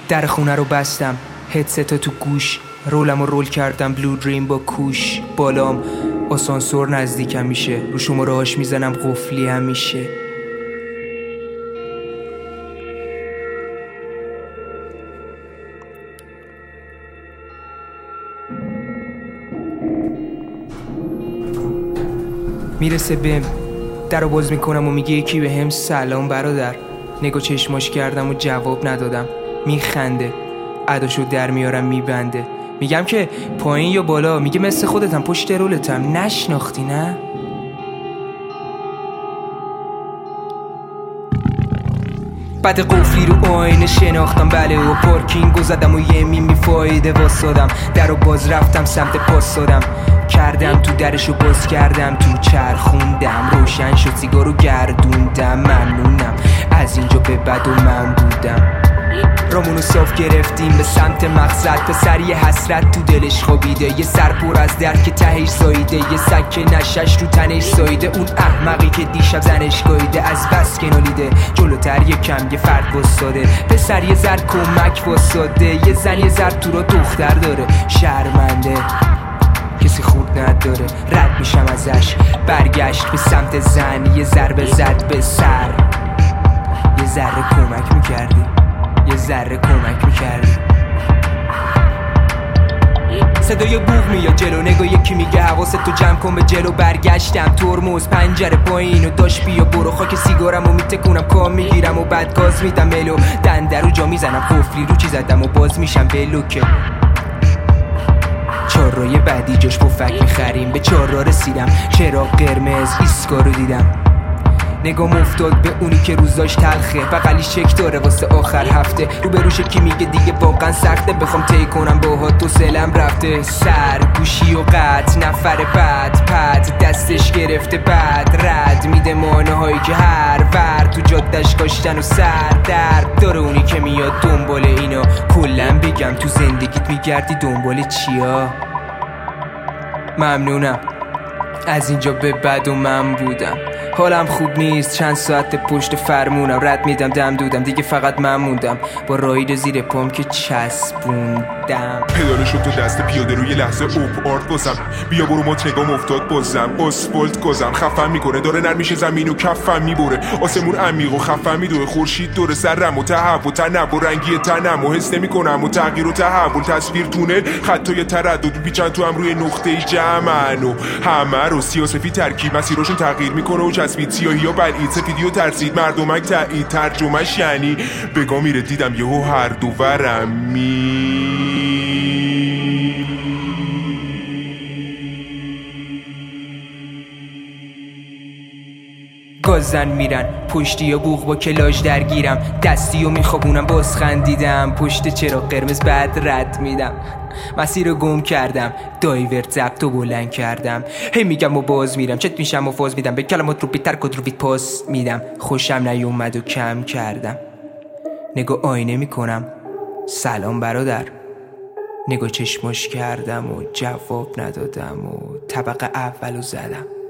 در خونه رو بستم، هدستا تو گوش، رولم رو رول کردم بلو دریم با کوش. بالام آسانسور نزدیکم میشه، رو شماره هاش میزنم قفلی هم میشه. میرسه بهم، در رو باز میکنم و میگه یکی به هم سلام برادر. نگاه چشماش کردم و جواب ندادم. میخنده، عداشو در میارم میبنده. میگم که پایین یا بالا؟ میگه مثل خودتم پشت رولتم. نشناختی نه؟ بعد قفلی رو آینه شناختم بله و پارکینگو زدم و یه میمی فایده واسادم. در رو باز رفتم سمت پاس دادم کردم تو درشو باز کردم تو چرخوندم روشن شد سیگارو گردوندم. ممنونم از اینجا به بعد و من بودم. رامونو صاف گرفتیم به سمت مقصد. پسر یه حسرت تو دلش خوابیده، یه سر پر از درد که تهش ساییده، یه سگ که نشش رو تنش ساییده. اون احمقی که دیشب زنش گاییده از بس که نالیده جلوتر یه کم یه فرد واساده. پسر یه زرد کمک واساده، یه زن یه زرد تو را دختر داره. شرمنده کسی خورد نداره، رد میشم ازش. برگشت به سمت زن، یه ضربه زد به سر. یه ذره کمک میکردی، یه ذره کمک میکردی. صدای بوق میاد جلو، نگاه یکی میگه حواستو جمع کن به جلو. برگشتم ترمز پنجره پایین و داشت بیا برو. خاک سیگارم و میتکونم کام میگیرم و بعد گاز میدم ملو. دنده رو جا میزنم قفلی رو چی زدم و باز میشم بلوکه. چهارراه بعدی جاش پفک میخریم، به چهارراه رسیدم چراغ قرمز ایسکا رو دیدم. نگام افتاد به اونی که روزاش تلخه، بغلی چک داره واسه آخر هفته. رو به روش کی میگه دیگه واقعا سخته، بخوام طی کنم باهات تو سلم رفته. سر گوشی و قطع نفر بعد پد دستش گرفته بعد رد میده مانه هایی که هر ور تو جادش کاشتن و سر درد داره. اونی که میاد دنبال اینا کلن بگم تو زندگیت میگردی دنبال چیا؟ ممنونم از اینجا به بعد و من بودم. حالم خوب نیست، چند ساعت پشت فرمونم. رد میدم دم دودم دیگه فقط من موندم با راید زیر پام که چسبوندم. پدالشو تو دست پیاده روی لحظه اوپ آرت بازم. بیا برو ما تگام افتاد بازم. اسفالت گازم خفم میکنه، داره نرمیشه زمین و کفم میبره. آسمون عمیق و خفم میدوه، خورشید دور سرم و تهب و تنب و رنگی تنم و حس نمیکنم و تغییر و تحول. تصویر تونل خطای تردد پیچن تو هم روی نقطه جمعن و همه رو سیاسفی ترکیب مسیرشون تغییر میکنه و چسبید. سیاهی ها بلعید، سفیدی و ترسید، مردمک تایید. ترجمهش یعنی بگا میره دیدم یهو هر دو ورم گازن میرن پشتی یا بوغ با کلاژ درگیرم. دستی و میخوابونم باز خندیدم. پشت چراغ قرمز بعد رد میدم. مسیر رو گم کردم، دایورت ضبط و بلند کردم. هی میگم و باز میرم، چت میشم و فاز میدم. به کلمات رو بیتر کد رو بیت پاس میدم. خوشم نیومد و کم کردم. نگاه آینه میکنم سلام برادر. نگاه چشماش کردم و جواب ندادم و طبقه اولو زدم.